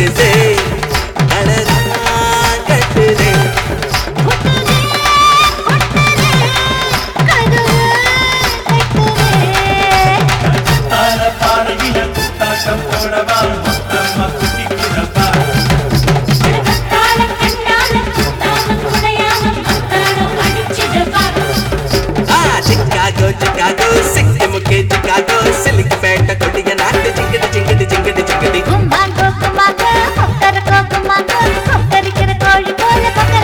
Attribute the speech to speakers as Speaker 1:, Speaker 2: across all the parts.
Speaker 1: கொட்டுதே அழகா கட்டுதே Chicago, Sikkim ke Chicago, silk peta kodiya naat jingdi jingdi jingdi jingdi.
Speaker 2: Kumago kumago, kokkar kira koli kole kokkar.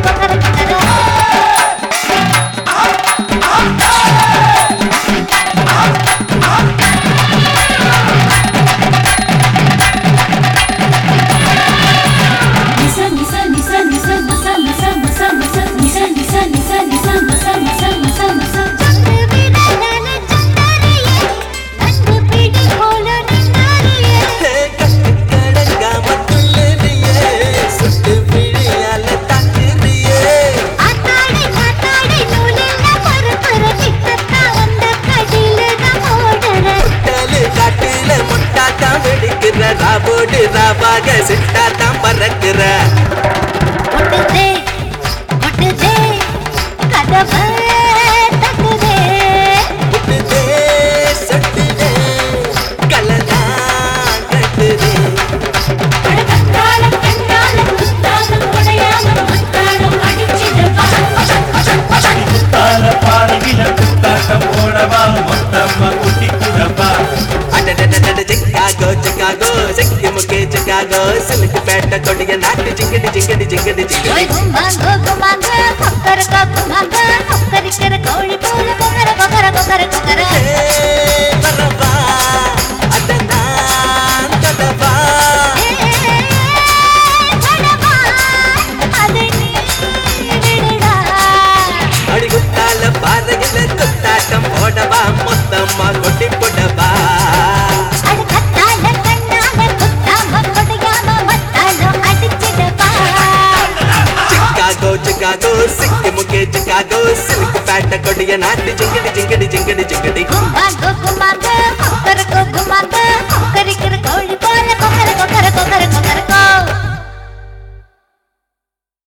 Speaker 2: ராபோடு ராபாக சிட்டா தான் பறக்குற ஒட்டுதே ஒட்டுதே கதவை தட்டுதே
Speaker 1: ஒட்டுதே சட்டுதே கலனா கட்டுதே
Speaker 2: கண்டாலம் குத்தாலம் உடையாம மத்தாளம் அடிச்சிடுவா
Speaker 3: குத்தால பாடகில குத்தாட்டம் போடவா மொத்தம்மா குட்டி குடப்பா
Speaker 1: Chicago, Chicago, Sikkim ke Chicago, silk peta kodiya naat jingdi jingdi jingdi jingdi.
Speaker 2: Kumago kumago, kokkar kira koli kole kokkar.
Speaker 1: Baraba, adanaan kadava.
Speaker 2: Kadava, adani vidida.
Speaker 1: Adi guttala paaragila guttatam podava, mottamma kodi kodava. Chicago, Sikkim ke Chicago, silk peta kodiya naat jingdi jingdi jingdi jingdi.
Speaker 2: Kumago